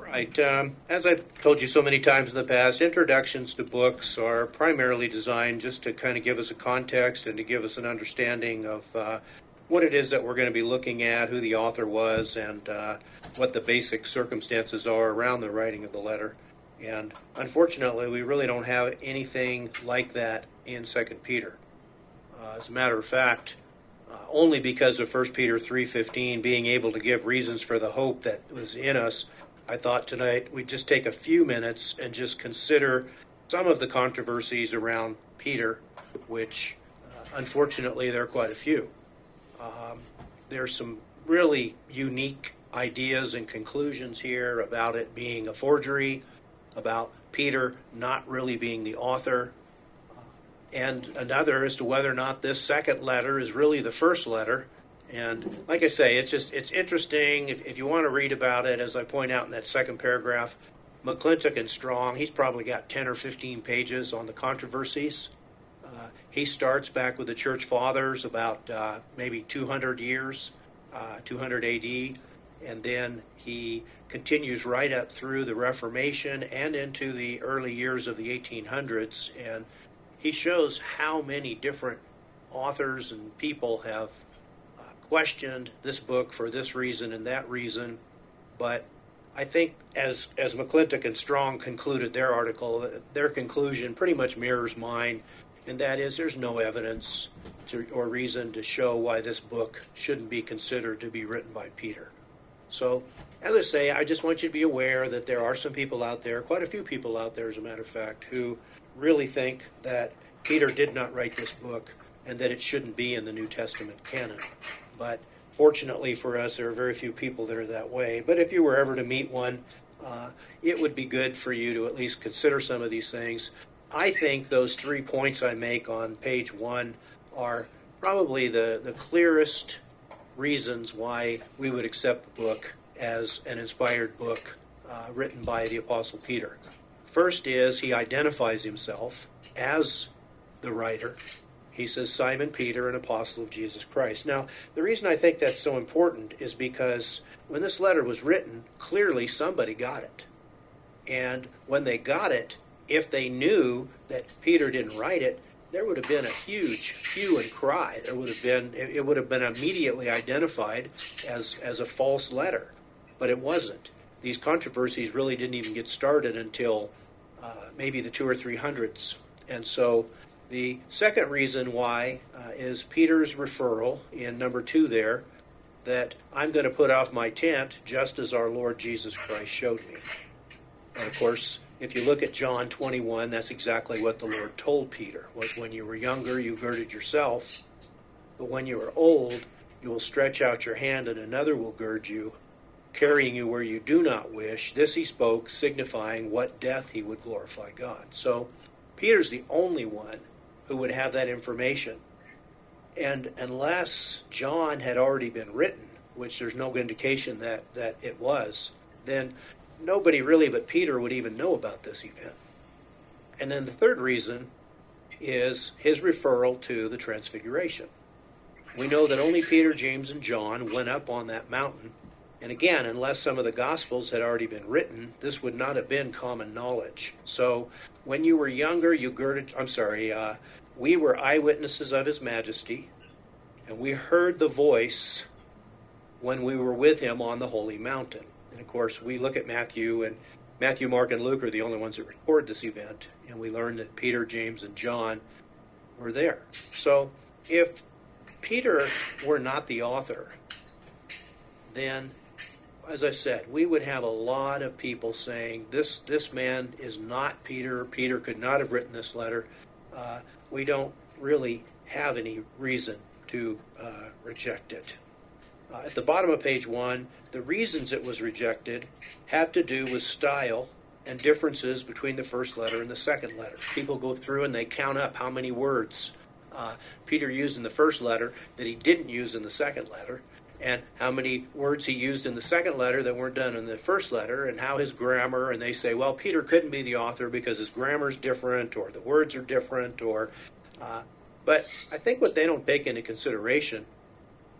Right. As I've told you so many times in the past, introductions to books are primarily designed just to kind of give us a context and to give us an understanding of what it is that we're going to be looking at, who the author was, and what the basic circumstances are around the writing of the letter. And unfortunately, we really don't have anything like that in 2 Peter. As a matter of fact, only because of 1 Peter 3:15 being able to give reasons for the hope that was in us, I thought tonight we'd just take a few minutes and just consider some of the controversies around Peter, which unfortunately there are quite a few. There's some really unique ideas and conclusions here about it being a forgery, about Peter not really being the author, and another as to whether or not this second letter is really the first letter. And like I say, it's interesting. If you want to read about it, as I point out in that second paragraph, McClintock and Strong, he's probably got 10 or 15 pages on the controversies. He starts back with the Church Fathers about maybe 200 years, 200 AD, and then he continues right up through the Reformation and into the early years of the 1800s, and he shows how many different authors and people have questioned this book for this reason and that reason. But I think as McClintock and Strong concluded their article, their conclusion pretty much mirrors mine, and that is there's no evidence or reason to show why this book shouldn't be considered to be written by Peter. So, as I say, I just want you to be aware that there are some people out there, quite a few people out there, as a matter of fact, who really think that Peter did not write this book and that it shouldn't be in the New Testament canon. But fortunately for us, there are very few people that are that way. But if you were ever to meet one, it would be good for you to at least consider some of these things. I think those 3 points I make on page 1 are probably the clearest reasons why we would accept the book as an inspired book written by the Apostle Peter. First is he identifies himself as the writer. He says, Simon Peter, an apostle of Jesus Christ. Now, the reason I think that's so important is because when this letter was written, clearly somebody got it. And when they got it, if they knew that Peter didn't write it, there would have been a huge hue and cry. It would have been immediately identified as a false letter. But it wasn't. These controversies really didn't even get started until maybe the 200s or 300s. And so the second reason why is Peter's referral in number 2 there, that I'm going to put off my tent just as our Lord Jesus Christ showed me. And of course, if you look at John 21, that's exactly what the Lord told Peter, was when you were younger, you girded yourself, but when you are old, you will stretch out your hand and another will gird you, carrying you where you do not wish. This he spoke, signifying what death he would glorify God. So Peter's the only one who would have that information. And unless John had already been written, which there's no indication that it was, then nobody really but Peter would even know about this event. And then the third reason is his referral to the Transfiguration. We know that only Peter, James, and John went up on that mountain. And again, unless some of the Gospels had already been written, this would not have been common knowledge. So when you were younger, we were eyewitnesses of his majesty, and we heard the voice when we were with him on the holy mountain. And of course, we look at Matthew, and Matthew, Mark, and Luke are the only ones that record this event, and we learn that Peter, James, and John were there. So if Peter were not the author, then, as I said, we would have a lot of people saying, this man is not Peter. Peter could not have written this letter. We don't really have any reason to reject it. At the bottom of page 1, the reasons it was rejected have to do with style and differences between the first letter and the second letter. People go through and they count up how many words Peter used in the first letter that he didn't use in the second letter, and how many words he used in the second letter that weren't done in the first letter, and how his grammar, and they say, well, Peter couldn't be the author because his grammar's different, or the words are different, but I think what they don't take into consideration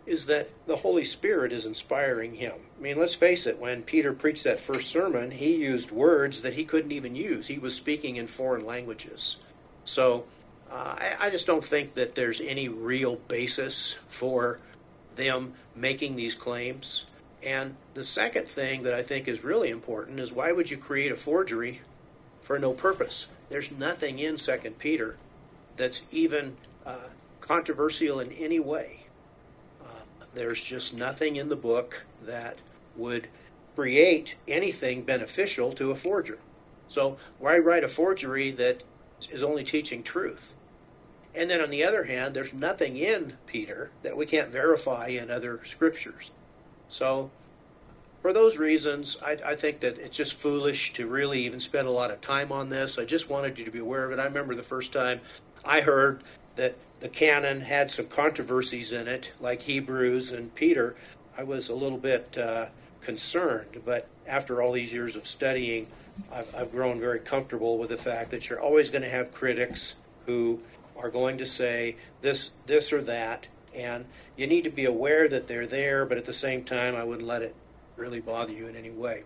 is that the Holy Spirit is inspiring him. I mean, let's face it, when Peter preached that first sermon, he used words that he couldn't even use. He was speaking in foreign languages. So I just don't think that there's any real basis for them making these claims. And the second thing that I think is really important is, why would you create a forgery for no purpose? There's nothing in 2 Peter that's even controversial in any way. There's just nothing in the book that would create anything beneficial to a forger. So why write a forgery that is only teaching truth? And then on the other hand, there's nothing in Peter that we can't verify in other scriptures. So for those reasons, I think that it's just foolish to really even spend a lot of time on this. I just wanted you to be aware of it. I remember the first time I heard that the canon had some controversies in it, like Hebrews and Peter, I was a little bit concerned. But after all these years of studying, I've grown very comfortable with the fact that you're always going to have critics who are going to say this or that, and you need to be aware that they're there, but at the same time, I wouldn't let it really bother you in any way.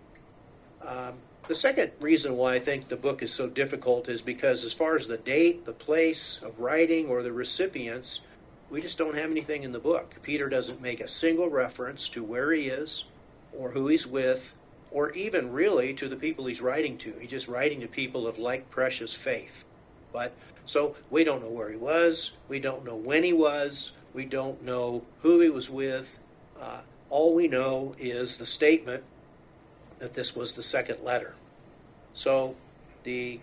The second reason why I think the book is so difficult is because, as far as the date, the place of writing, or the recipients, we just don't have anything in the book. Peter doesn't make a single reference to where he is, or who he's with, or even really to the people he's writing to. He's just writing to people of like precious faith. So we don't know where he was, we don't know when he was, we don't know who he was with. All we know is the statement that this was the second letter. So the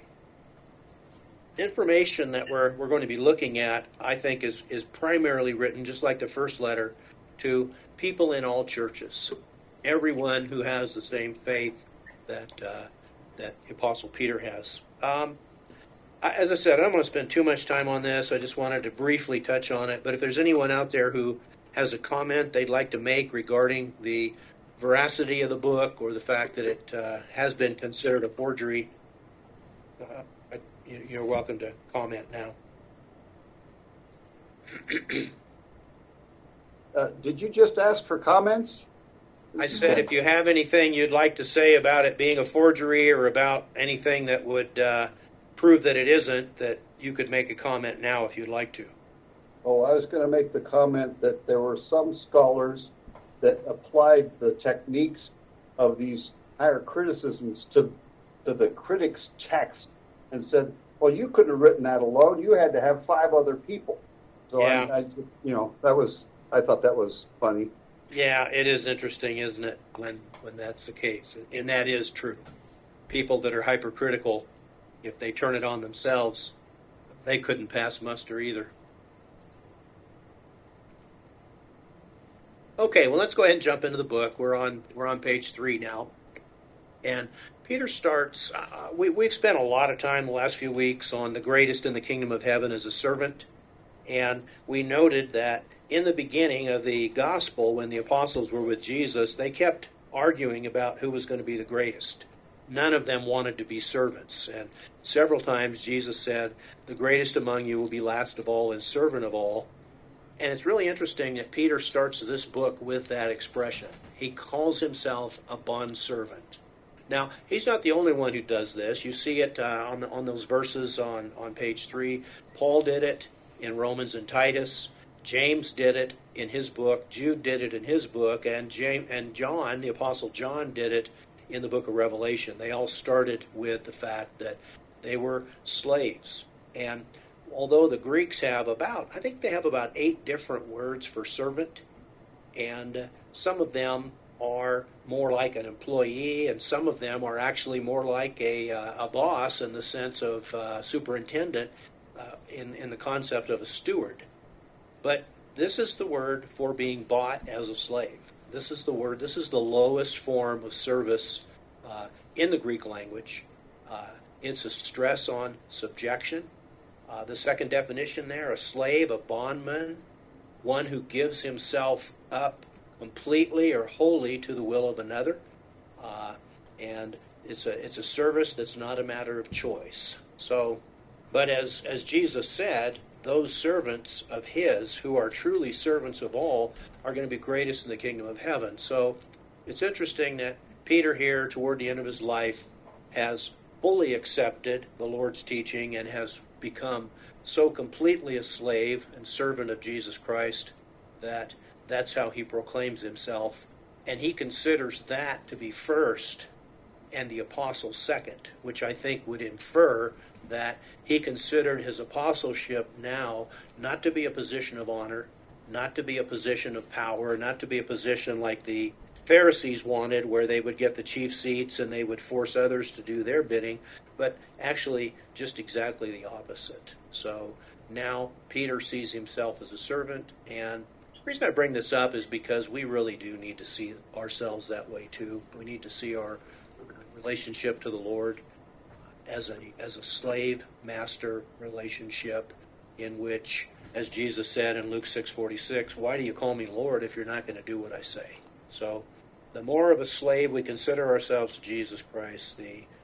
information that we're going to be looking at, I think, is primarily written, just like the first letter, to people in all churches, everyone who has the same faith that the Apostle Peter has. As I said, I don't want to spend too much time on this. I just wanted to briefly touch on it. But if there's anyone out there who has a comment they'd like to make regarding the veracity of the book, or the fact that it has been considered a forgery, you're welcome to comment now. Did you just ask for comments? I said if you have anything you'd like to say about it being a forgery, or about anything that would prove that it isn't, that you could make a comment now if you'd like to. Oh, I was going to make the comment that there were some scholars that applied the techniques of these higher criticisms to the critic's text and said, well, you couldn't have written that alone. You had to have 5 other people. So yeah. I thought that was funny. Yeah, it is interesting, isn't it, when that's the case? And that is true. People that are hypercritical, if they turn it on themselves, they couldn't pass muster either. Okay, well, let's go ahead and jump into the book. We're on page 3 now, and Peter starts. We've spent a lot of time the last few weeks on the greatest in the kingdom of heaven as a servant, and we noted that in the beginning of the gospel, when the apostles were with Jesus, they kept arguing about who was going to be the greatest. None of them wanted to be servants, and several times Jesus said, "The greatest among you will be last of all and servant of all." And it's really interesting that Peter starts this book with that expression. He calls himself a bondservant. Now, he's not the only one who does this. You see it on those verses on page 3. Paul did it in Romans and Titus. James did it in his book. Jude did it in his book. And John, the Apostle John, did it in the book of Revelation. They all started with the fact that they were slaves. And although the Greeks have about 8 different words for servant, and some of them are more like an employee, and some of them are actually more like a boss in the sense of superintendent, in the concept of a steward. But this is the word for being bought as a slave. This is the word. This is the lowest form of service in the Greek language. It's a stress on subjection. The second definition there, a slave, a bondman, one who gives himself up completely or wholly to the will of another. And it's a service that's not a matter of choice. So, but as Jesus said, those servants of his, who are truly servants of all, are going to be greatest in the kingdom of heaven. So it's interesting that Peter here, toward the end of his life, has fully accepted the Lord's teaching and has become so completely a slave and servant of Jesus Christ that that's how he proclaims himself. And he considers that to be first and the apostle second, which I think would infer that he considered his apostleship now not to be a position of honor, not to be a position of power, not to be a position like the Pharisees wanted, where they would get the chief seats and they would force others to do their bidding, but actually just exactly the opposite. So now Peter sees himself as a servant, and the reason I bring this up is because we really do need to see ourselves that way too. We need to see our relationship to the Lord as a slave-master relationship, in which, as Jesus said in Luke 6:46, "Why do you call me Lord if you're not going to do what I say?" So the more of a slave we consider ourselves to Jesus Christ,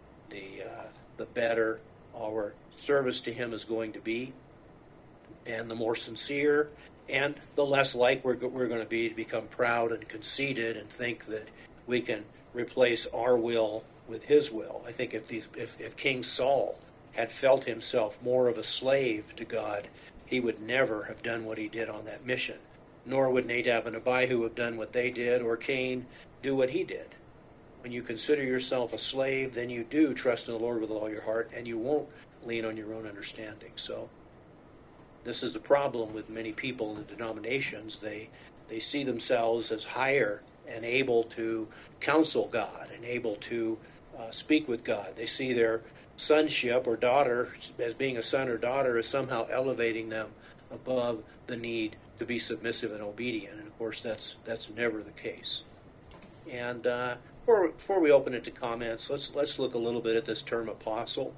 the better our service to him is going to be, and the more sincere, and the less like we're going to be to become proud and conceited and think that we can replace our will with his will. I think if King Saul had felt himself more of a slave to God, he would never have done what he did on that mission. Nor would Nadab and Abihu have done what they did, or Cain do what he did. When you consider yourself a slave, then you do trust in the Lord with all your heart, and you won't lean on your own understanding. So this is the problem with many people in the denominations. They see themselves as higher and able to counsel God and able to speak with God. They see their sonship or daughter as being a son or daughter is somehow elevating them above the need to be submissive and obedient. And of course, that's never the case. And before we open it to comments, let's look a little bit at this term apostle.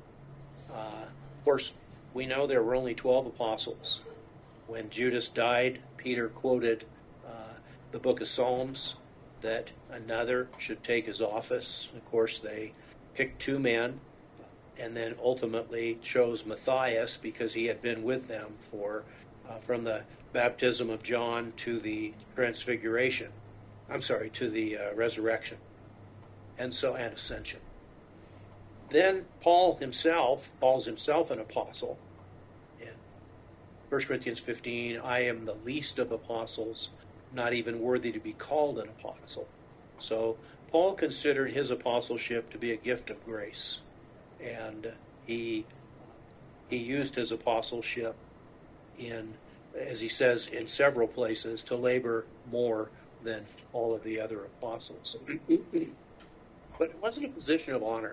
Of course, we know there were only 12 apostles. When Judas died, Peter quoted the book of Psalms that another should take his office. Of course, they picked 2 men, and then ultimately chose Matthias because he had been with them from the baptism of John to the transfiguration. To the resurrection, and ascension. Then Paul's himself an apostle. In 1 Corinthians 15, I am the least of apostles, not even worthy to be called an apostle. So Paul considered his apostleship to be a gift of grace, and he used his apostleship in, as he says in several places, to labor more than all of the other apostles. But it wasn't a position of honor.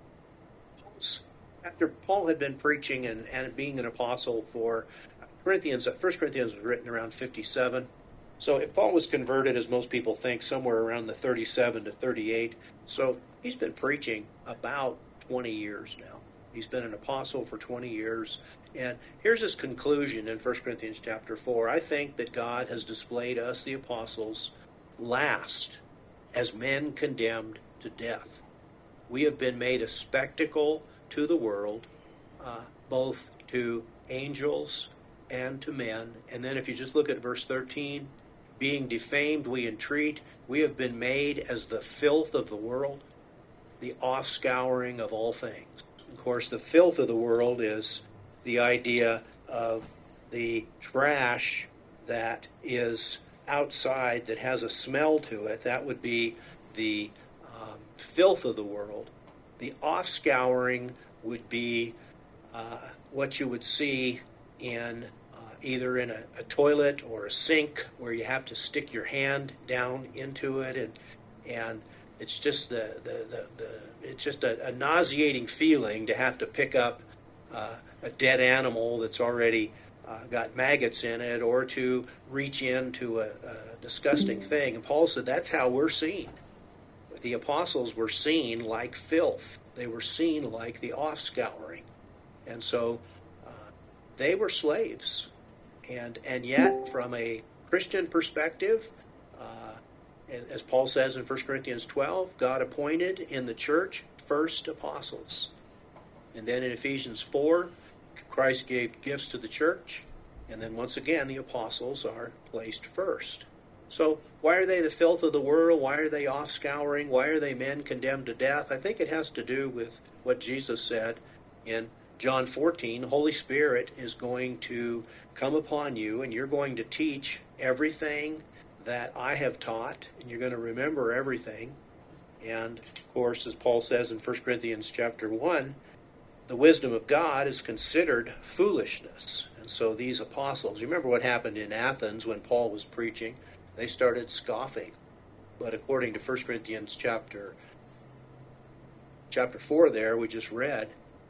After Paul had been preaching and being an apostle for Corinthians, 1 Corinthians was written around 57. So if Paul was converted, as most people think, somewhere around the 37 to 38. So he's been preaching about 20 years now. He's been an apostle for 20 years. And here's his conclusion in 1 Corinthians chapter 4. I think that God has displayed us, the apostles, last as men condemned to death. We have been made a spectacle to the world, both to angels and to men. And then if you just look at verse 13, being defamed we entreat, we have been made as the filth of the world, the offscouring of all things. Of course, the filth of the world is the idea of the trash that is outside that has a smell to it. That would be the filth of the world. The offscouring would be what you would see in either in a toilet or a sink, where you have to stick your hand down into it, and it's just it's just a nauseating feeling to have to pick up a dead animal that's already got maggots in it, or to reach into a disgusting thing. And Paul said that's how we're seen. The apostles were seen like filth. They were seen like the offscouring. And so they were slaves. And yet, from a Christian perspective, as Paul says in 1 Corinthians 12, God appointed in the church first apostles. And then in Ephesians 4, Christ gave gifts to the church, And then once again, the apostles are placed first. So why are they the filth of the world? Why are they off scouring? Why are they men condemned to death? I think it has to do with what Jesus said in John 14. The Holy Spirit is going to come upon you, and you're going to teach everything that I have taught, and you're going to remember everything. And, of course, as Paul says in 1 Corinthians chapter 1, the wisdom of God is considered foolishness. And so these apostles, you remember what happened in Athens when Paul was preaching? They started scoffing. But according to 1 Corinthians chapter 4 there, we just read,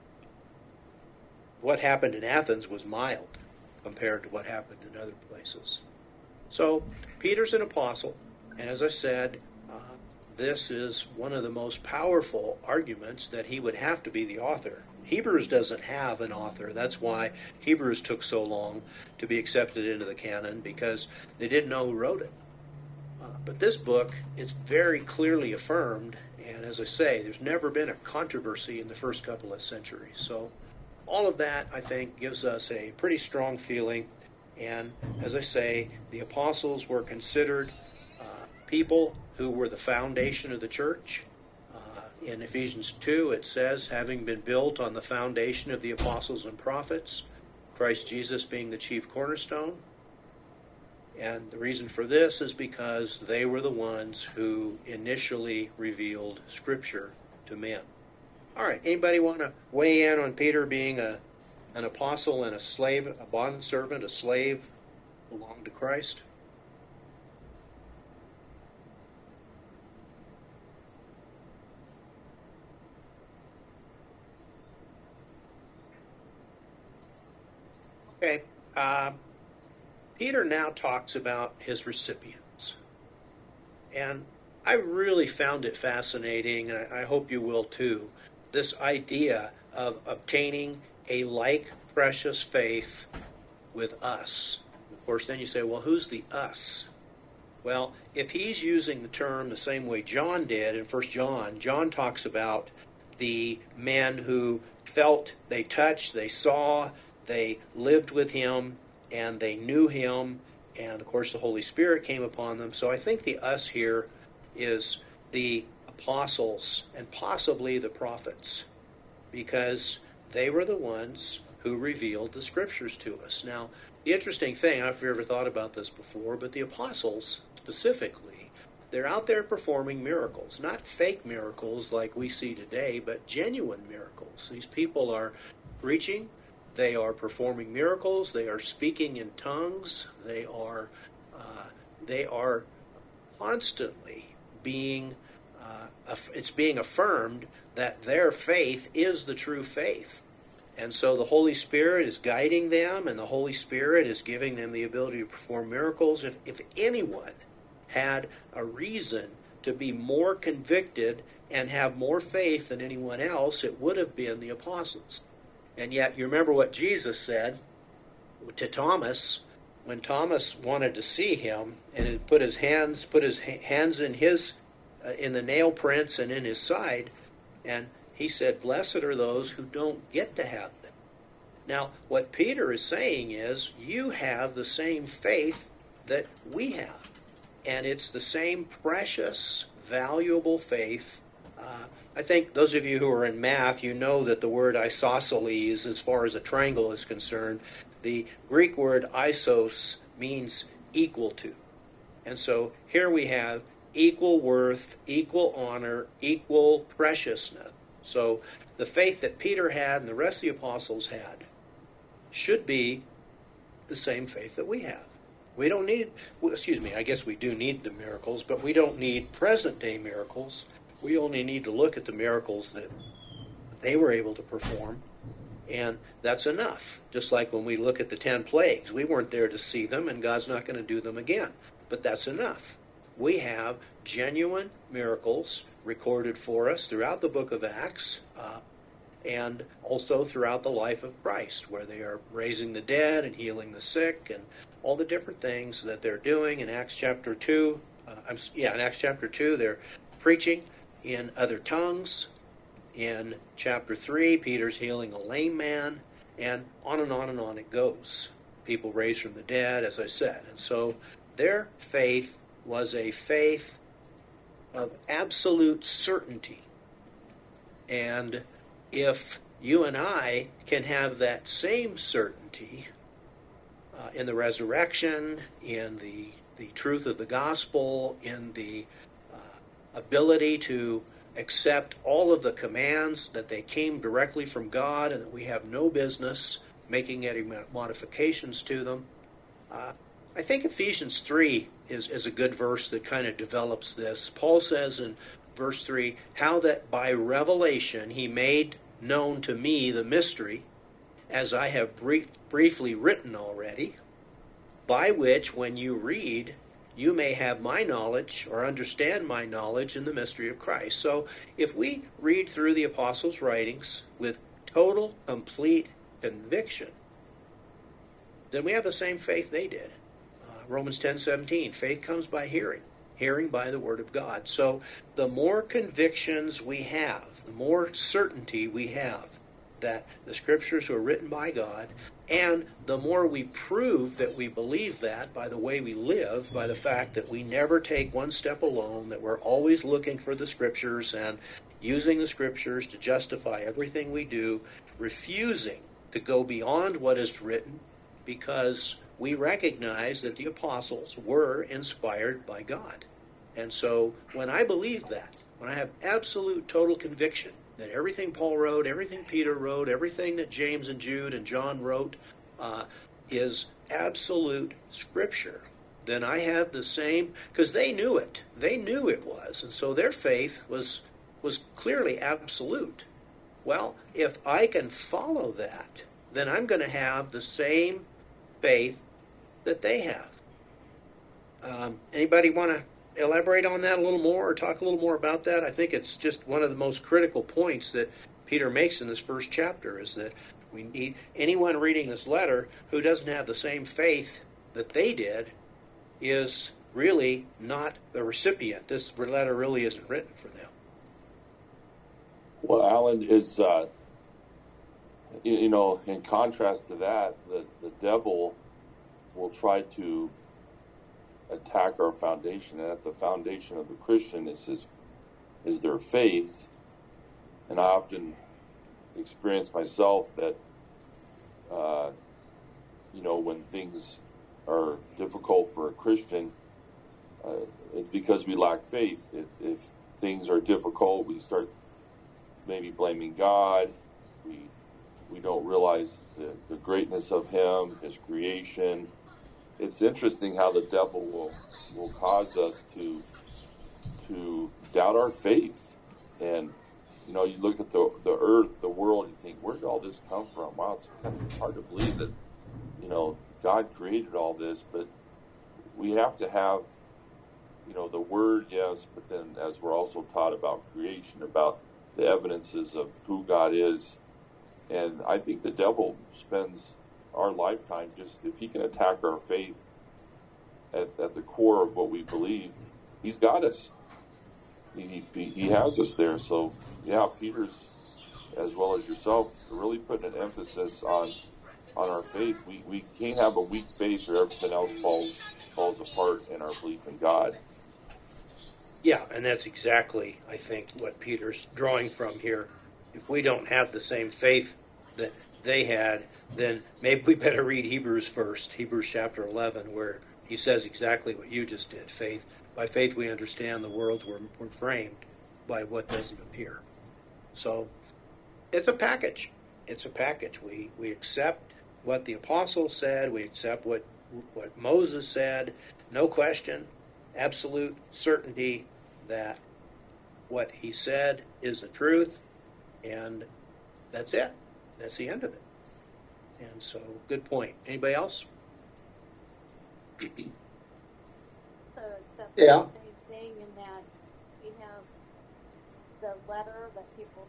what happened in Athens was mild compared to what happened in other places. So Peter's an apostle, and as I said, this is one of the most powerful arguments that he would have to be the author. Hebrews doesn't have an author. That's why Hebrews took so long to be accepted into the canon, because they didn't know who wrote it. But this book, it's very clearly affirmed, and as I say, there's never been a controversy in the first couple of centuries. So all of that, I think, gives us a pretty strong feeling. And as I say, the apostles were considered people who were the foundation of the church. In Ephesians 2, it says, having been built on the foundation of the apostles and prophets, Christ Jesus being the chief cornerstone. And the reason for this is because they were the ones who initially revealed Scripture to men. All right, anybody want to weigh in on Peter being an apostle and a slave, a bondservant, a slave, belonged to Christ? Okay, Peter now talks about his recipients. And I really found it fascinating, and I hope you will too, this idea of obtaining a like precious faith with us. Of course, then you say, well, who's the us? Well, if he's using the term the same way John did in 1 John, John talks about the men who felt, they touched, they saw, they lived with him, and they knew him, and of course the Holy Spirit came upon them. So I think the us here is the apostles and possibly the prophets, because they were the ones who revealed the Scriptures to us. Now, the interesting thing, I don't know if you ever thought about this before, but the apostles specifically, they're out there performing miracles, not fake miracles like we see today, but genuine miracles. These people are preaching, they are performing miracles, they are speaking in tongues, they are constantly being, it's being affirmed that their faith is the true faith. And so the Holy Spirit is guiding them, and the Holy Spirit is giving them the ability to perform miracles. If anyone had a reason to be more convicted and have more faith than anyone else, it would have been the apostles. And yet, you remember what Jesus said to Thomas when Thomas wanted to see him, and he put his hands in the nail prints and in his side, and he said, "Blessed are those who don't get to have them." Now, what Peter is saying is, you have the same faith that we have, and it's the same precious, valuable faith. I think those of you who are in math, you know that the word isosceles, as far as a triangle is concerned, the Greek word isos means equal to. And so here we have equal worth, equal honor, equal preciousness. So the faith that Peter had and the rest of the apostles had should be the same faith that we have. We don't need, I guess we do need the miracles, but we don't need present-day miracles. We only need to look at the miracles that they were able to perform, and that's enough. Just like when we look at the 10 plagues, we weren't there to see them, and God's not going to do them again. But that's enough. We have genuine miracles recorded for us throughout the book of Acts, and also throughout the life of Christ, where they are raising the dead and healing the sick, and all the different things that they're doing. In Acts chapter 2, in Acts chapter 2, they're preaching in other tongues. In chapter 3, Peter's healing a lame man, and on and on and on it goes. people raised from the dead, as I said. And so their faith was a faith of absolute certainty. And if you and I can have that same certainty in the resurrection, in the truth of the gospel, in the ability to accept all of the commands that they came directly from God and that we have no business making any modifications to them, I think Ephesians 3 is a good verse that kind of develops this. Paul says in verse 3, how that by revelation he made known to me the mystery, as I have briefly written already, by which when you read, you may have my knowledge or understand my knowledge in the mystery of Christ. So if we read through the apostles' writings with total, complete conviction, then we have the same faith they did. Romans 10:17, faith comes by hearing, hearing by the word of God. So the more convictions we have, the more certainty we have that the scriptures were written by God, and the more we prove that we believe that by the way we live, by the fact that we never take one step alone, that we're always looking for the scriptures and using the scriptures to justify everything we do, refusing to go beyond what is written, because we recognize that the apostles were inspired by God. And so when I believe that, when I have absolute total conviction that everything Paul wrote, everything Peter wrote, everything that James and Jude and John wrote is absolute scripture, then I have the same, because they knew it. They knew it was. And so their faith was clearly absolute. Well, if I can follow that, then I'm going to have the same faith that they have. Anybody want to elaborate on that a little more or talk a little more about that? I think it's just one of the most critical points that Peter makes in this first chapter, is that we need anyone reading this letter who doesn't have the same faith that they did is really not the recipient. This letter really isn't written for them. Well, Alan, is in contrast to that, the devil will try to attack our foundation, and at the foundation of the Christian is their faith. And I often experience myself that when things are difficult for a Christian, it's because we lack faith. If things are difficult, we start maybe blaming God. We don't realize the greatness of Him, His creation. It's interesting how the devil will cause us to doubt our faith. And you look at the earth, the world, you think, where did all this come from? Wow, it's hard to believe that God created all this, but we have to have the Word, yes, but then as we're also taught about creation, about the evidences of who God is. And I think the devil spends our lifetime just, if he can attack our faith at the core of what we believe, he's got us. He has us there. So, yeah, Peter's, as well as yourself, really putting an emphasis on our faith. We can't have a weak faith or everything else falls apart in our belief in God. Yeah, and that's exactly, I think, what Peter's drawing from here. If we don't have the same faith that they had, then maybe we better read Hebrews first, Hebrews chapter 11, where he says exactly what you just did. Faith. By faith we understand the worlds were framed by what doesn't appear. So it's a package. It's a package. We accept what the apostles said. We accept what Moses said. No question. Absolute certainty that what he said is the truth, and that's it. That's the end of it. And so, good point. Anybody else? So except Yeah. the same thing in that we have the letter that people.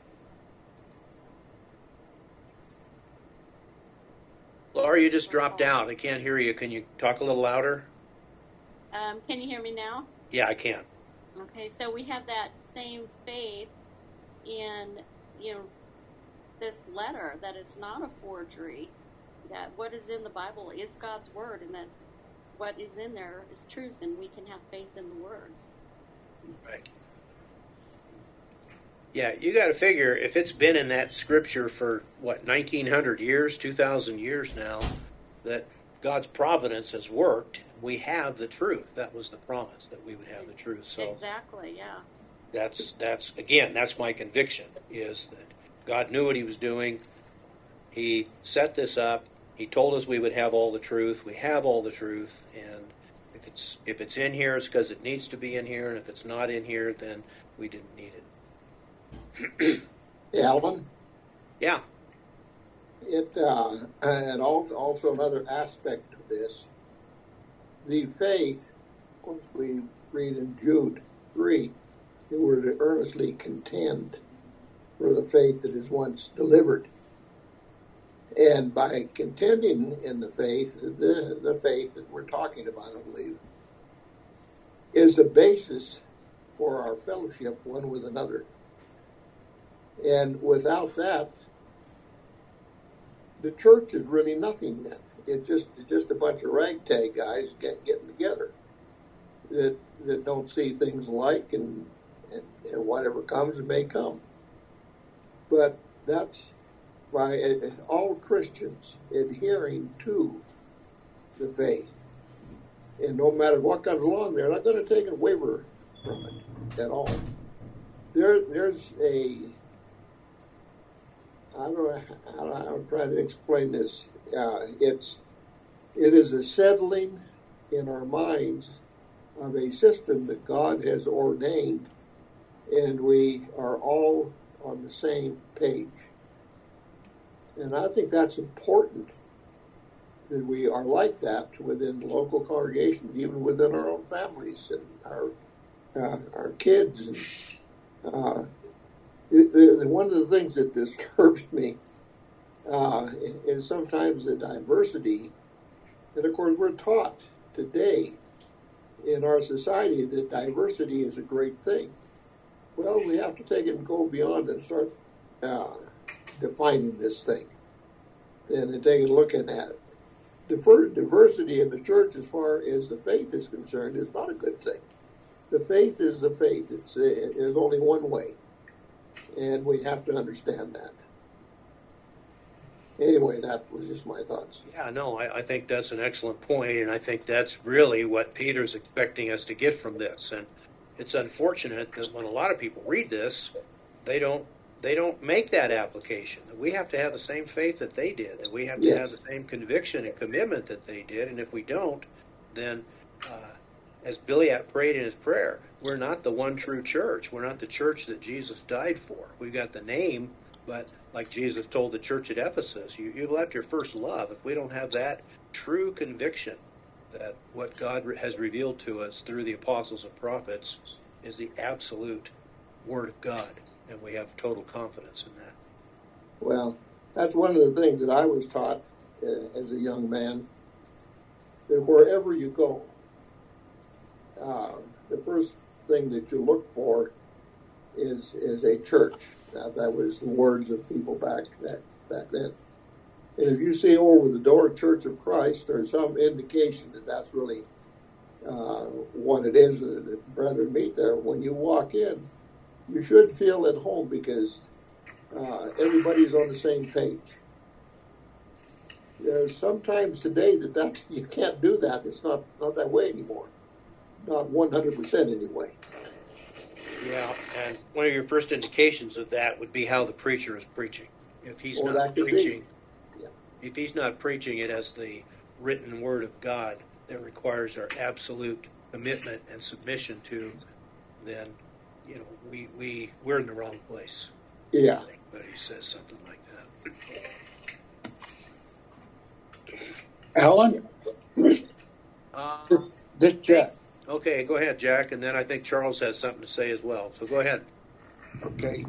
Laura, you just dropped out. I can't hear you. Can you talk a little louder? Can you hear me now? Yeah, I can. Okay, so we have that same faith in this letter, that it's not a forgery, that what is in the Bible is God's word, and that what is in there is truth, and we can have faith in the words. Right. Yeah, you got to figure if it's been in that scripture for, 1,900 years, 2,000 years now, that God's providence has worked. We have the truth. That was the promise, that we would have the truth. So exactly, yeah. That's my conviction, is that God knew what he was doing. He set this up. He told us we would have all the truth. We have all the truth, and if it's in here, it's because it needs to be in here, and if it's not in here, then we didn't need it. Alan? Yeah. And also another aspect of this, the faith, of course, we read in Jude 3, that we're to earnestly contend for the faith that is once delivered. And by contending in the faith, the faith that we're talking about, I believe, is the basis for our fellowship one with another. And without that, the church is really nothing then. It's just a bunch of ragtag guys getting together that don't see things alike, and whatever comes may come. But that's by all Christians adhering to the faith. And no matter what comes along, they're not going to take a waiver from it at all. There's a, I don't know how I'm trying to explain this. It is a settling in our minds of a system that God has ordained, and we are all on the same page. And I think that's important, that we are like that within local congregations, even within our own families and our kids. And one of the things that disturbs me is sometimes the diversity. And of course, we're taught today in our society that diversity is a great thing. Well, we have to take it and go beyond and start defining this thing and taking a look at it. Diversity in the church, as far as the faith is concerned, is not a good thing. The faith is the faith. There's only one way, and we have to understand that. Anyway, that was just my thoughts. Yeah, no, I think that's an excellent point, and I think that's really what Peter's expecting us to get from this. And it's unfortunate that when a lot of people read this, they don't make that application. That we have to have the same faith that they did, that we have to have the same conviction and commitment that they did, and if we don't, then as Billiat prayed in his prayer, we're not the one true church. We're not the church that Jesus died for. We've got the name, but like Jesus told the church at Ephesus, you've left your first love. If we don't have that true conviction that what God has revealed to us through the apostles and prophets is the absolute Word of God, and we have total confidence in that. Well, that's one of the things that I was taught as a young man, that wherever you go, the first thing that you look for is a church. That was the words of people back then. And if you see over the door Church of Christ, there's some indication that that's really what it is that brethren meet there. When you walk in, you should feel at home because everybody's on the same page. There's sometimes today that you can't do that. It's not that way anymore. Not 100% anyway. Yeah, and one of your first indications of that would be how the preacher is preaching. If he's not preaching, if he's not preaching it as the written Word of God that requires our absolute commitment and submission to, then we're in the wrong place. Yeah. But he says something like that. Alan, this Jack. Okay, go ahead, Jack, and then I think Charles has something to say as well. So go ahead. Okay.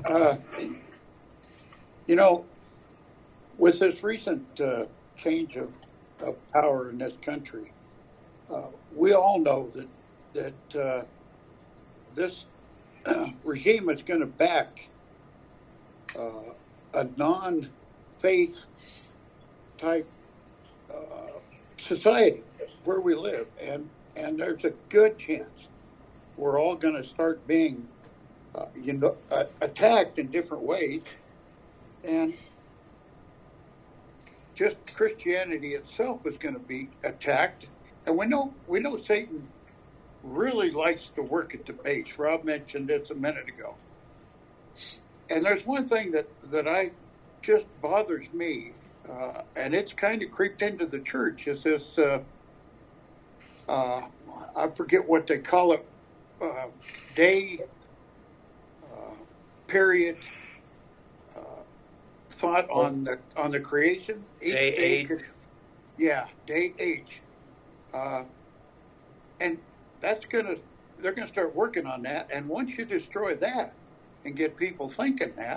With this recent change of power in this country, we all know that this regime is going to back a non-faith type society where we live, and there's a good chance we're all going to start being, attacked in different ways, and just Christianity itself is going to be attacked. And we know Satan really likes to work at the base. Rob mentioned this a minute ago. And there's one thing that I just bothers me, and it's kind of creeped into the church, is this, I forget what they call it, day, period, thought on the creation. Day age. Yeah, day age. And they're going to start working on that. And once you destroy that and get people thinking that,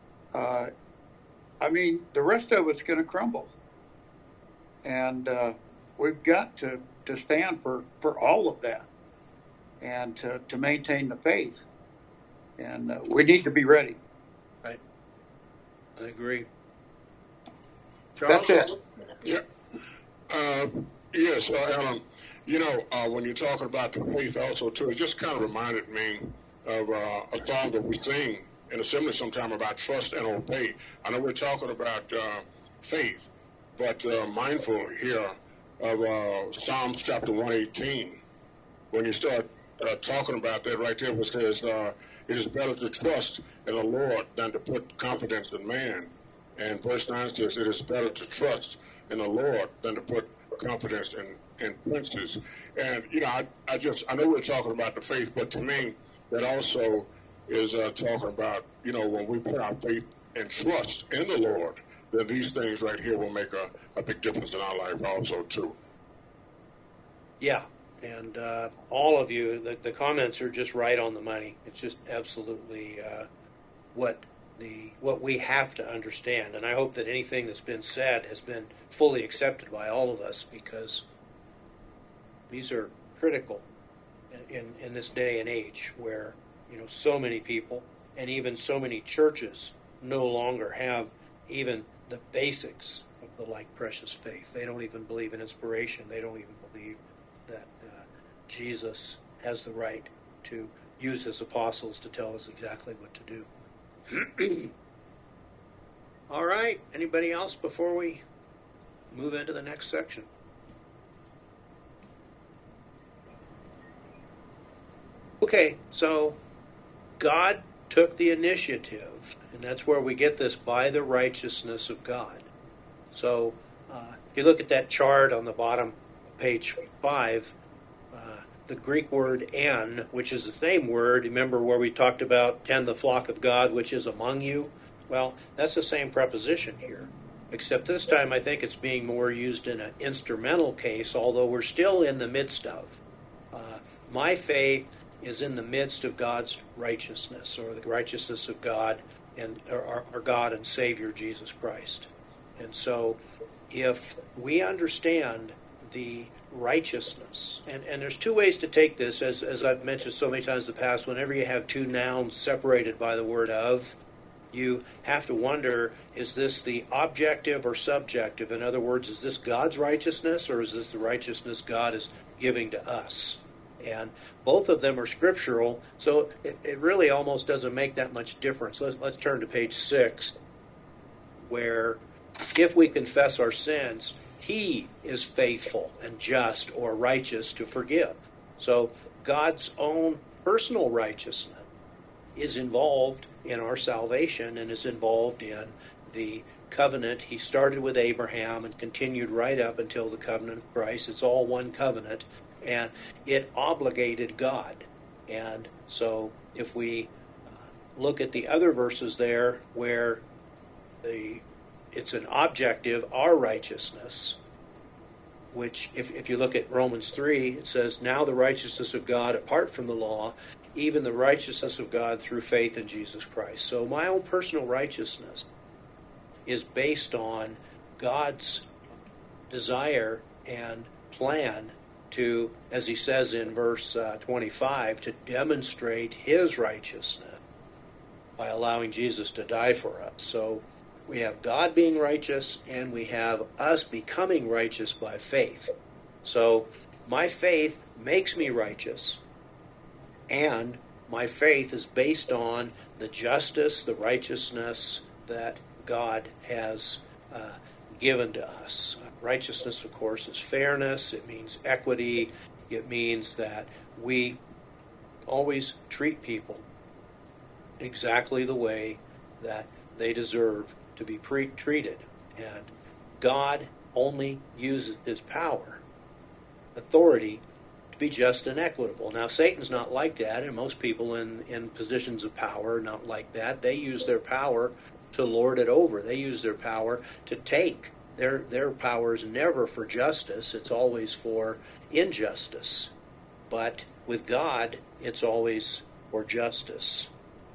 the rest of it's going to crumble. And we've got to stand for all of that and to maintain the faith. And we need to be ready. Right. I agree. Charles? That's it. Yeah. Yes, Alan. When you're talking about the faith also, too, it just kind of reminded me of a song that we sing in assembly sometime about trust and obey. I know we're talking about faith, but mindful here of Psalms chapter 118. When you start talking about that right there, which says, it is better to trust in the Lord than to put confidence in man. And verse 9 says, it is better to trust in the Lord than to put confidence in princes. And, I know we're talking about the faith, but to me, that also is talking about, when we put our faith and trust in the Lord, then these things right here will make a big difference in our life also, too. Yeah. And all of you, the comments are just right on the money. It's just absolutely what we have to understand. And I hope that anything that's been said has been fully accepted by all of us, because these are critical in this day and age where, so many people and even so many churches no longer have even the basics of the like precious faith. They don't even believe in inspiration. They don't even believe that Jesus has the right to use his apostles to tell us exactly what to do. All right. Anybody else before we move into the next section? Okay, so God took the initiative, and that's where we get this by the righteousness of God. So if you look at that chart on the bottom of page 5, the Greek word "en," which is the same word, remember where we talked about "tend the flock of God which is among you"? Well, that's the same preposition here, except this time I think it's being more used in an instrumental case, although we're still in the midst of. My faith is in the midst of God's righteousness, or the righteousness of God and our God and Savior Jesus Christ. And so if we understand the righteousness, and there's two ways to take this, as I've mentioned so many times in the past, whenever you have two nouns separated by the word "of," you have to wonder, is this the objective or subjective? In other words, is this God's righteousness, or is this the righteousness God is giving to us? And both of them are scriptural, so it really almost doesn't make that much difference. Let's turn to page 6, where if we confess our sins, he is faithful and just or righteous to forgive. So God's own personal righteousness is involved in our salvation and is involved in the covenant he started with Abraham and continued right up until the covenant of Christ. It's all one covenant, and it obligated God. And so if we look at the other verses there where it's an objective, our righteousness, which if you look at Romans 3, it says, now the righteousness of God apart from the law, even the righteousness of God through faith in Jesus Christ. So my own personal righteousness is based on God's desire and plan to, as he says in verse 25, to demonstrate his righteousness by allowing Jesus to die for us. So We have God being righteous, and we have us becoming righteous by faith. So my faith makes me righteous, and my faith is based on the justice, the righteousness that God has given to us. Righteousness, of course, is fairness. It means equity. It means that we always treat people exactly the way that they deserve to be treated. And God only uses his power, authority, to be just and equitable. Now, Satan's not like that, and most people in positions of power are not like that. They use their power to lord it over. They use their power to take. Their power is never for justice. It's always for injustice. But with God, it's always for justice.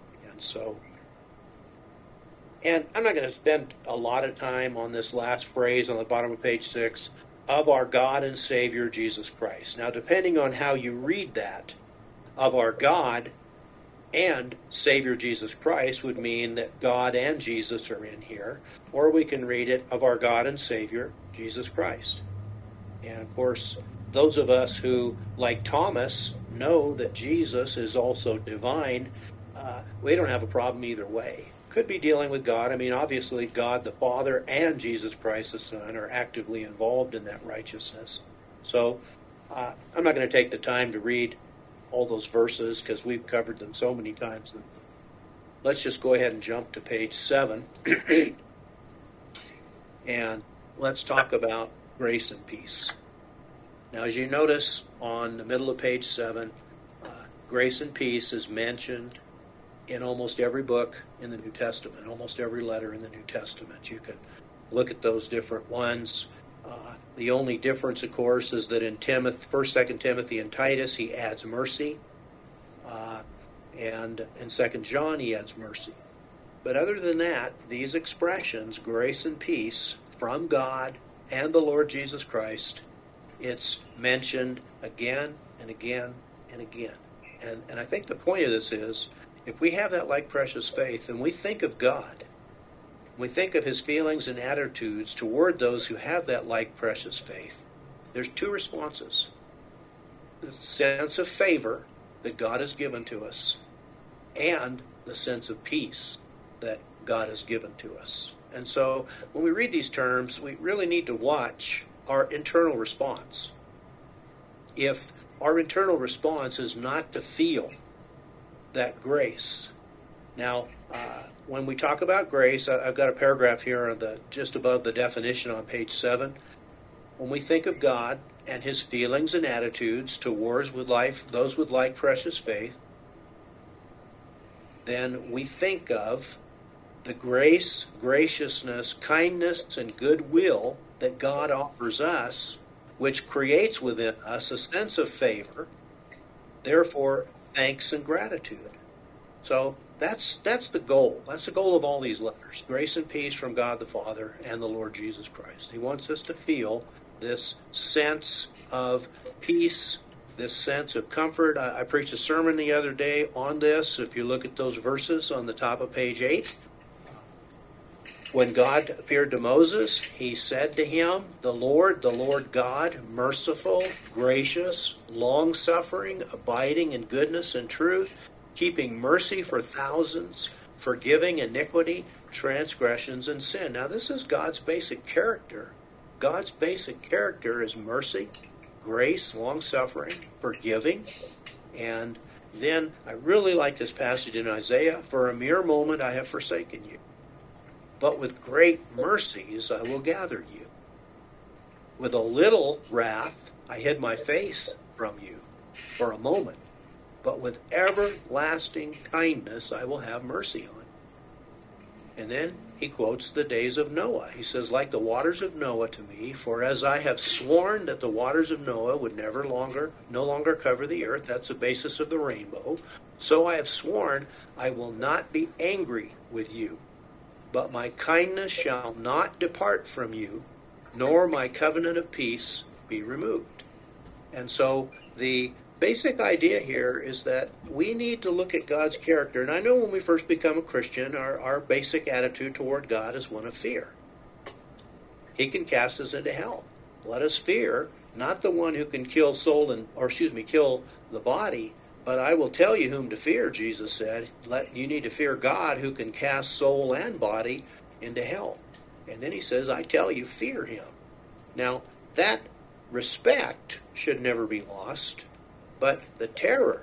And I'm not going to spend a lot of time on this last phrase on the bottom of page 6, of our God and Savior Jesus Christ. Now, depending on how you read that, of our God and Savior Jesus Christ would mean that God and Jesus are in here, or we can read it, of our God and Savior Jesus Christ. And of course, those of us who, like Thomas, know that Jesus is also divine, we don't have a problem either way. Could be dealing with God. I mean, obviously, God the Father and Jesus Christ the Son are actively involved in that righteousness. So I'm not going to take the time to read all those verses because we've covered them so many times. Let's just go ahead and jump to page 7. And let's talk about grace and peace. Now, as you notice on the middle of page 7, grace and peace is mentioned in almost every book in the New Testament, almost every letter in the New Testament. You can look at those different ones. The only difference, of course, is that in 1st, 2nd Timothy, and Titus, he adds mercy. And in 2nd John, he adds mercy. But other than that, these expressions, grace and peace, from God and the Lord Jesus Christ, it's mentioned again and again and again. And I think the point of this is, if we have that like precious faith and we think of God, we think of his feelings and attitudes toward those who have that like precious faith, there's two responses. The sense of favor that God has given to us and the sense of peace that God has given to us. And so when we read these terms, we really need to watch our internal response. If our internal response is not to feel that grace. Now, when we talk about grace, I've got a paragraph here just above the definition on page 7. When we think of God and his feelings and attitudes towards those with like precious faith, then we think of the grace, graciousness, kindness, and goodwill that God offers us, which creates within us a sense of favor, therefore thanks and gratitude. So that's the goal. That's the goal of all these letters. Grace and peace from God the Father and the Lord Jesus Christ. He wants us to feel this sense of peace, this sense of comfort. I preached a sermon the other day on this. If you look at those verses on the top of page 8, when God appeared to Moses, he said to him, the Lord God, merciful, gracious, long-suffering, abiding in goodness and truth, keeping mercy for thousands, forgiving iniquity, transgressions, and sin. Now, this is God's basic character. God's basic character is mercy, grace, long-suffering, forgiving. And then I really like this passage in Isaiah, for a mere moment I have forsaken you, but with great mercies I will gather you. With a little wrath I hid my face from you for a moment, but with everlasting kindness I will have mercy on. And then he quotes the days of Noah. He says, like the waters of Noah to me, for as I have sworn that the waters of Noah would no longer cover the earth, that's the basis of the rainbow, so I have sworn I will not be angry with you. But my kindness shall not depart from you, nor my covenant of peace be removed. And so the basic idea here is that we need to look at God's character. And I know when we first become a Christian, our basic attitude toward God is one of fear. He can cast us into hell. Let us fear, not the one who can kill kill the body, but I will tell you whom to fear, Jesus said. You need to fear God, who can cast soul and body into hell. And then he says, I tell you, fear him. Now, that respect should never be lost, but the terror,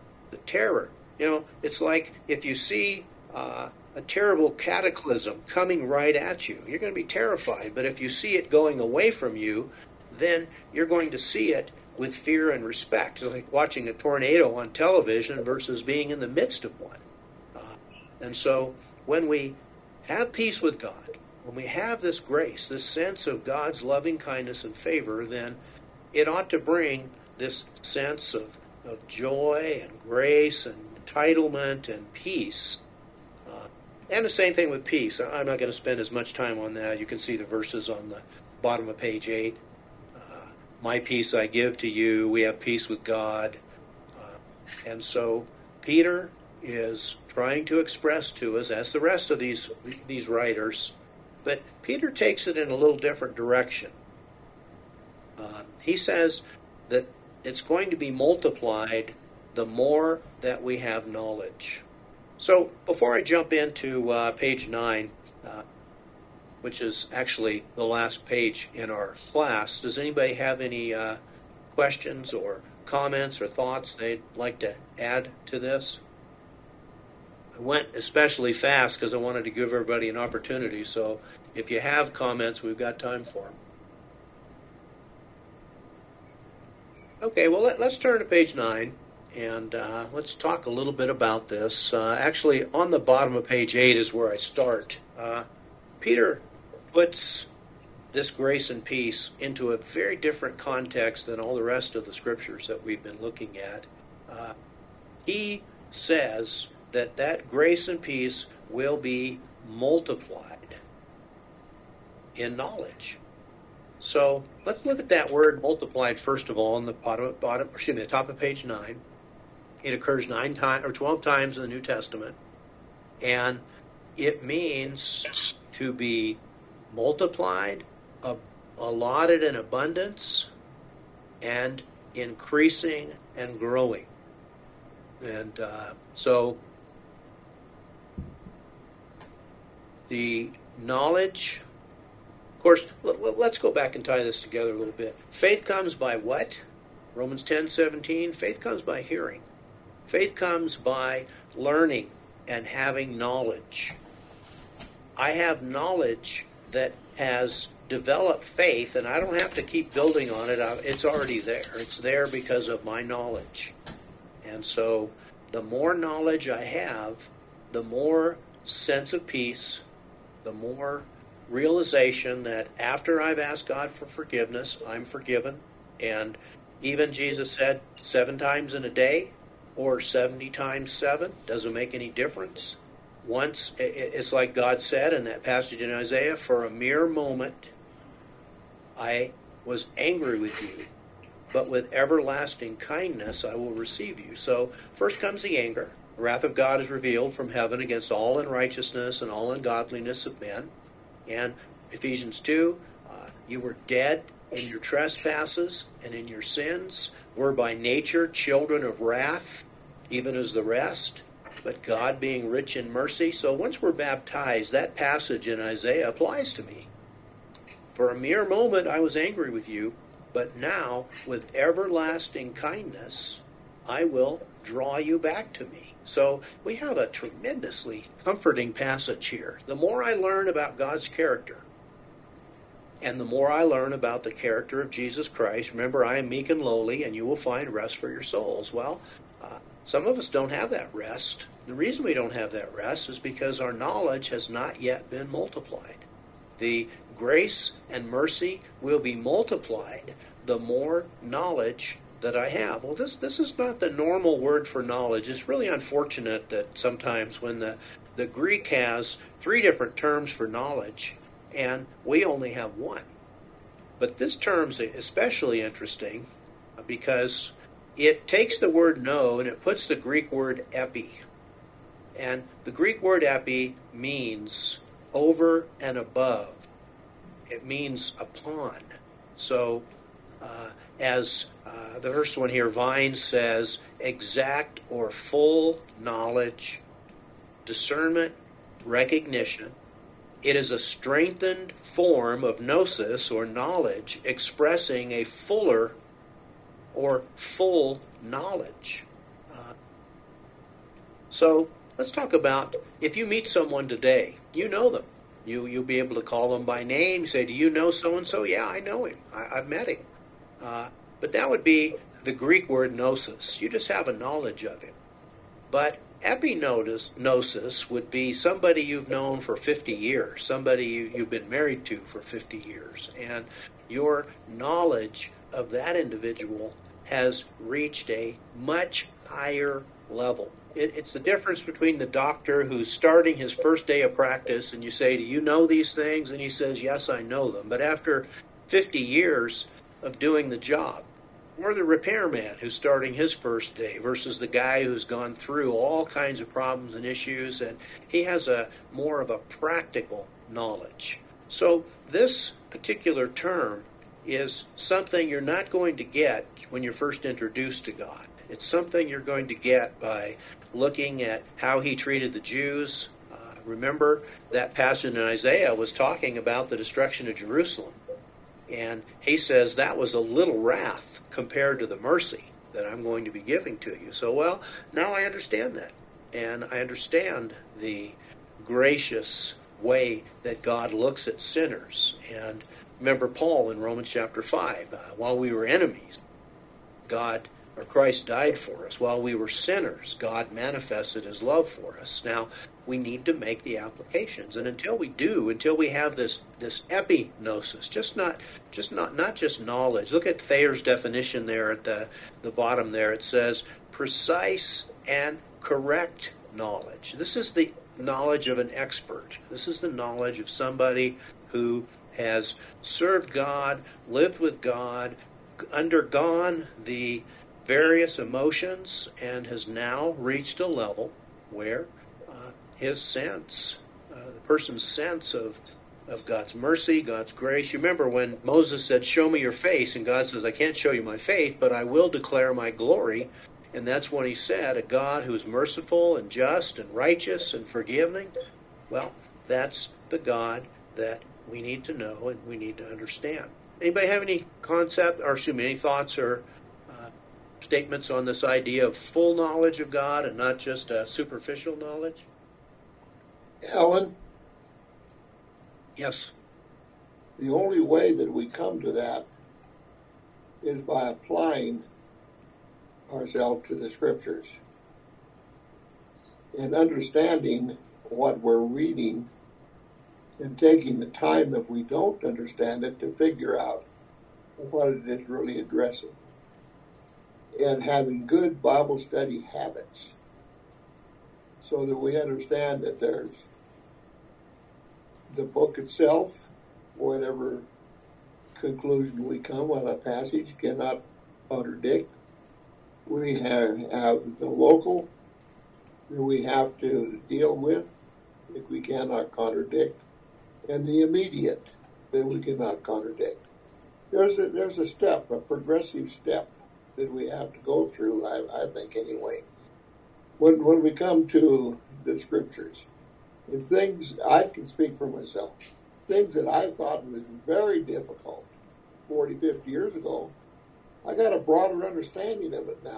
it's like if you see a terrible cataclysm coming right at you, you're going to be terrified. But if you see it going away from you, then you're going to see it with fear and respect. It's like watching a tornado on television versus being in the midst of one. And so when we have peace with God, when we have this grace, this sense of God's loving kindness and favor, then it ought to bring this sense of joy and grace and entitlement and peace. And the same thing with peace. I'm not going to spend as much time on that. You can see the verses on the bottom of page 8. My peace I give to you. We have peace with God. And so Peter is trying to express to us, as the rest of these writers, but Peter takes it in a little different direction. He says that it's going to be multiplied the more that we have knowledge. So before I jump into page 9, which is actually the last page in our class, does anybody have any questions or comments or thoughts they'd like to add to this? I went especially fast because I wanted to give everybody an opportunity, so if you have comments, we've got time for them. Okay, well, let's turn to page 9, and let's talk a little bit about this. Actually, on the bottom of page 8 is where I start. Peter puts this grace and peace into a very different context than all the rest of the scriptures that we've been looking at. He says that grace and peace will be multiplied in knowledge. So let's look at that word multiplied first of all on the top of page 9. It occurs 9 times or 12 times in the New Testament, and it means to be multiplied, allotted in abundance, and increasing and growing. And so the knowledge, of course, let's go back and tie this together a little bit. Faith comes by what? Romans 10:17. Faith comes by hearing. Faith comes by learning and having knowledge. I have knowledge that has developed faith, and I don't have to keep building on it. It's already there. It's there because of my knowledge. And so the more knowledge I have, the more sense of peace, the more realization that after I've asked God for forgiveness, I'm forgiven. And even Jesus said 7 times in a day or 70 times 7, doesn't make any difference. Once, it's like God said in that passage in Isaiah, for a mere moment I was angry with you, but with everlasting kindness I will receive you. So first comes the anger. The wrath of God is revealed from heaven against all unrighteousness and all ungodliness of men. And Ephesians 2, you were dead in your trespasses and in your sins, were by nature children of wrath, even as the rest, but God being rich in mercy. So once we're baptized, that passage in Isaiah applies to me. For a mere moment I was angry with you, but now with everlasting kindness I will draw you back to me. So we have a tremendously comforting passage here. The more I learn about God's character, and the more I learn about the character of Jesus Christ, remember, I am meek and lowly, and you will find rest for your souls. Well, some of us don't have that rest. The reason we don't have that rest is because our knowledge has not yet been multiplied. The grace and mercy will be multiplied the more knowledge that I have. Well, this is not the normal word for knowledge. It's really unfortunate that sometimes when the Greek has 3 different terms for knowledge, and we only have 1. But this term's especially interesting because it takes the word know and it puts the Greek word epi. And the Greek word epi means over and above. It means upon. So, as the first one here, Vine says, exact or full knowledge, discernment, recognition. It is a strengthened form of gnosis or knowledge expressing a fuller or full knowledge. So let's talk about, if you meet someone today, you know them. You'll be able to call them by name, say, do you know so-and-so? Yeah, I know him. I've met him. But that would be the Greek word gnosis. You just have a knowledge of him. But epignosis would be somebody you've known for 50 years, somebody you've been married to for 50 years, and your knowledge of that individual has reached a much higher level. It's the difference between the doctor who's starting his first day of practice and you say, do you know these things? And he says, yes, I know them. But after 50 years of doing the job, or the repairman who's starting his first day versus the guy who's gone through all kinds of problems and issues, and he has a more of a practical knowledge. So this particular term is something you're not going to get when you're first introduced to God. It's something you're going to get by looking at how he treated the Jews. Remember that passage in Isaiah was talking about the destruction of Jerusalem. And he says that was a little wrath compared to the mercy that I'm going to be giving to you. So, well, now I understand that. And I understand the gracious way that God looks at sinners. And remember Paul in Romans chapter 5, while we were enemies, Christ died for us. While we were sinners, God manifested his love for us. Now, we need to make the applications. And until we do, until we have this epignosis, not just knowledge. Look at Thayer's definition there at the bottom there. It says precise and correct knowledge. This is the knowledge of an expert. This is the knowledge of somebody who has served God, lived with God, undergone the various emotions, and has now reached a level where his sense, the person's sense of God's mercy, God's grace. You remember when Moses said, show me your face, and God says, I can't show you my face, but I will declare my glory. And that's when he said, a God who's merciful and just and righteous and forgiving. Well, that's the God that we need to know and we need to understand. Anybody have any any thoughts or statements on this idea of full knowledge of God and not just superficial knowledge? Alan? Yes. The only way that we come to that is by applying ourselves to the Scriptures and understanding what we're reading and taking the time, if we don't understand it, to figure out what it is really addressing. And having good Bible study habits so that we understand that there's the book itself, whatever conclusion we come on a passage, cannot contradict. We have the local that we have to deal with that we cannot contradict, and the immediate that we cannot contradict. There's a step, a progressive step that we have to go through, I think anyway. When we come to the Scriptures, and things, I can speak for myself, things that I thought was very difficult 40, 50 years ago, I got a broader understanding of it now.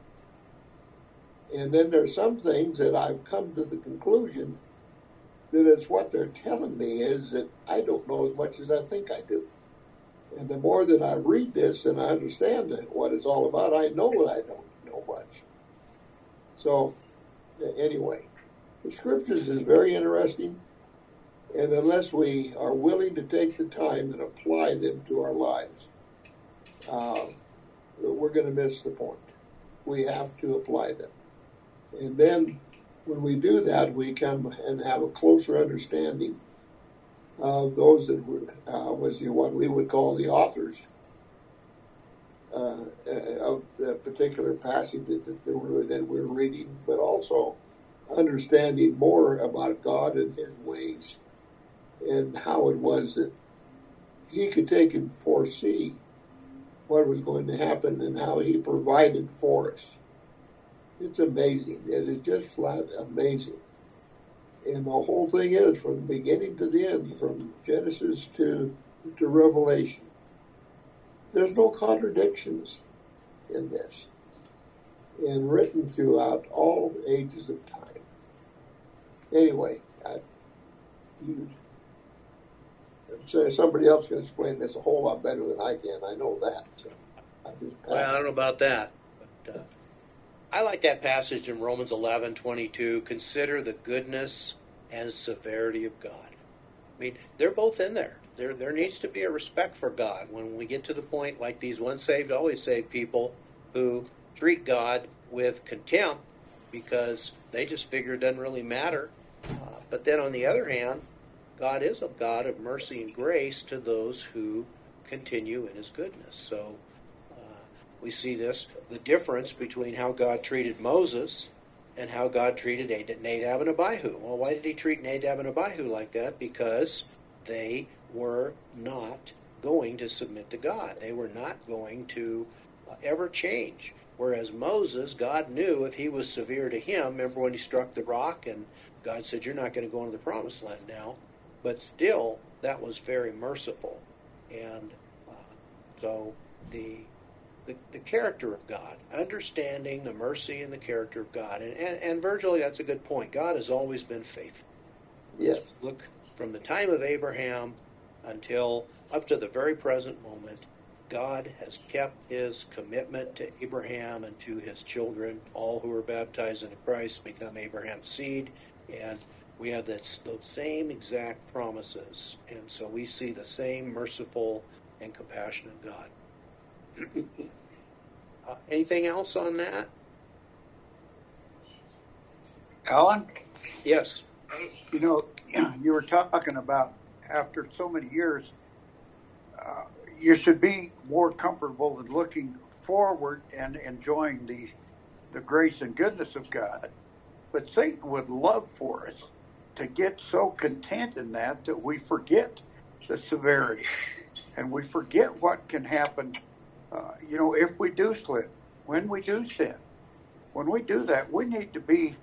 And then there's some things that I've come to the conclusion that it's what they're telling me is that I don't know as much as I think I do. And the more that I read this and I understand what it's all about, I know that I don't know much. So, anyway, the Scriptures is very interesting, and unless we are willing to take the time and apply them to our lives, we're going to miss the point. We have to apply them. And then when we do that, we come and have a closer understanding of those that was what we would call the authors of the particular passage that we're reading, but also understanding more about God and His ways and how it was that He could take and foresee what was going to happen and how He provided for us. It's amazing. It is just flat amazing. And the whole thing is, from the beginning to the end, from Genesis to Revelation, there's no contradictions in this, and written throughout all ages of time. Anyway, somebody else can explain this a whole lot better than I can. I know that. So well, I don't know about that. But, I like that passage in Romans 11:22. Consider the goodness and severity of God. I mean, they're both in there. There needs to be a respect for God. When we get to the point like these once saved, always saved people who treat God with contempt because they just figure it doesn't really matter. But then on the other hand, God is a God of mercy and grace to those who continue in His goodness. So we see the difference between how God treated Moses and how God treated Nadab and Abihu. Well, why did He treat Nadab and Abihu like that? Because they were not going to submit to God. They were not going to ever change. Whereas Moses, God knew if he was severe to him, remember when he struck the rock and God said, you're not going to go into the promised land now. But still, that was very merciful. And so the character of God, understanding the mercy and the character of God. And virtually, that's a good point. God has always been faithful. Yes. Look, from the time of Abraham until up to the very present moment, God has kept His commitment to Abraham and to his children. All who are baptized into Christ become Abraham's seed. And we have those same exact promises. And so we see the same merciful and compassionate God. Anything else on that? Alan? Yes. You know, you were talking about after so many years, you should be more comfortable in looking forward and enjoying the grace and goodness of God. But Satan would love for us to get so content in that we forget the severity and we forget what can happen, if we do slip, when we do sin. When we do that, we need to be,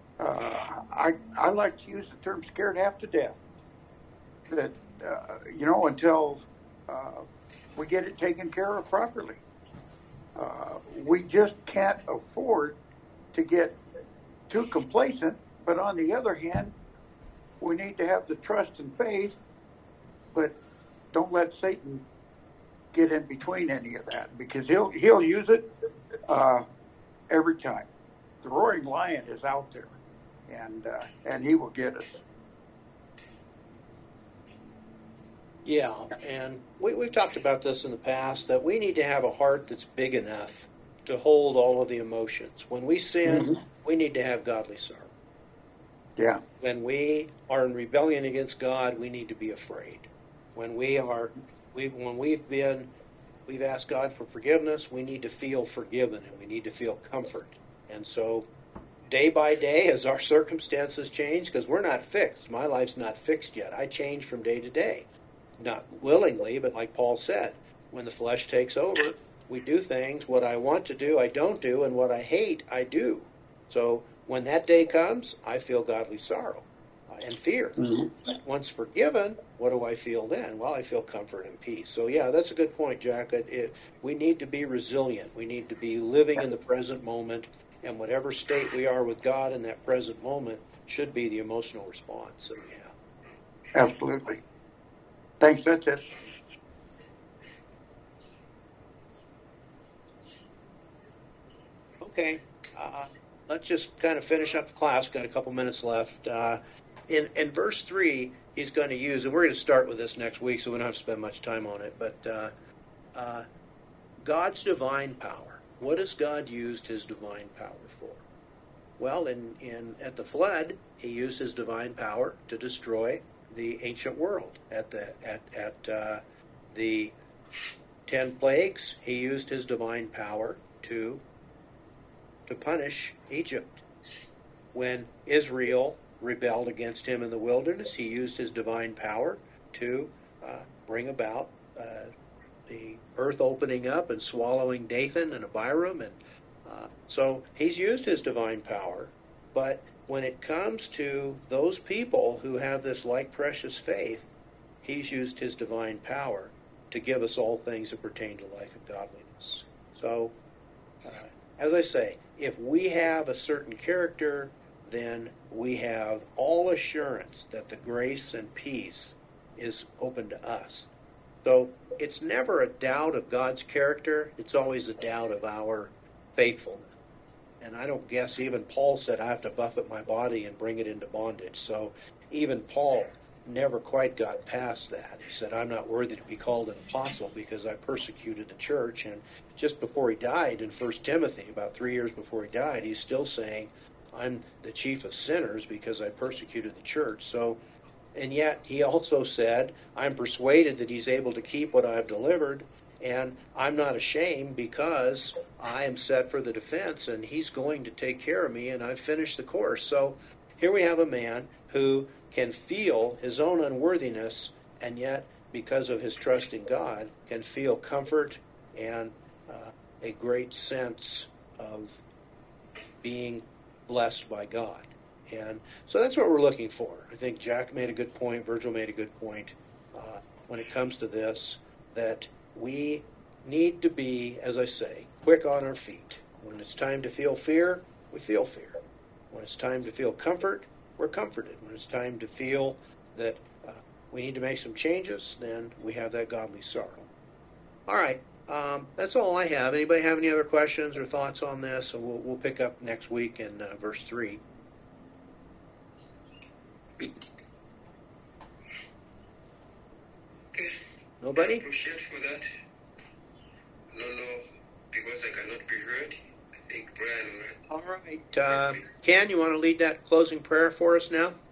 I like to use the term scared half to death. That, until we get it taken care of properly. We just can't afford to get too complacent, but on the other hand, we need to have the trust and faith, but don't let Satan get in between any of that, because he'll use it every time. The roaring lion is out there, and he will get us. Yeah, and we've talked about this in the past, that we need to have a heart that's big enough to hold all of the emotions. When we sin, we need to have godly sorrow. Yeah. When we are in rebellion against God, we need to be afraid. When we've asked God for forgiveness, we need to feel forgiven and we need to feel comfort. And so day by day, as our circumstances change, because we're not fixed. My life's not fixed yet. I change from day to day. Not willingly, but like Paul said, when the flesh takes over, we do things. What I want to do, I don't do, and what I hate, I do. So when that day comes, I feel godly sorrow and fear. Once forgiven, what do I feel then? Well, I feel comfort and peace. So yeah, that's a good point, Jack. We need to be resilient. We need to be living in the present moment, and whatever state we are with God in that present moment should be the emotional response that we have. Absolutely. Thanks, that's it. Okay, let's just kind of finish up the class. We've got a couple minutes left. In verse 3, he's going to use, and we're going to start with this next week, so we don't have to spend much time on it, but God's divine power. What has God used His divine power for? Well, at the flood, He used His divine power to destroy the ancient world. At the 10 plagues, he used his divine power to punish Egypt. When Israel rebelled against him in the wilderness, he used his divine power to bring about the earth opening up and swallowing Dathan and Abiram. And so he's used his divine power. But when it comes to those people who have this like precious faith, he's used his divine power to give us all things that pertain to life and godliness. So, as I say, if we have a certain character, then we have all assurance that the grace and peace is open to us. So it's never a doubt of God's character, it's always a doubt of our faithfulness. And I don't guess even Paul said I have to buffet my body and bring it into bondage. So even Paul never quite got past that. He said, I'm not worthy to be called an apostle because I persecuted the church. And just before he died in 1 Timothy, about 3 years before he died, he's still saying, I'm the chief of sinners because I persecuted the church. So, and yet he also said, I'm persuaded that he's able to keep what I've delivered, and I'm not ashamed because I am set for the defense, and he's going to take care of me, and I've finished the course. So here we have a man who can feel his own unworthiness, and yet, because of his trust in God, can feel comfort and a great sense of being blessed by God. And so that's what we're looking for. I think Jack made a good point, Virgil made a good point when it comes to this, that we need to be, as I say, quick on our feet. When it's time to feel fear, we feel fear. When it's time to feel comfort, we're comforted. When it's time to feel that we need to make some changes, then we have that godly sorrow. All right, that's all I have. Anybody have any other questions or thoughts on this? So we'll pick up next week in verse 3. Okay. Nobody? I appreciate for that. I don't know, because I cannot be heard. I think Brian. All right. Ken, you want to lead that closing prayer for us now?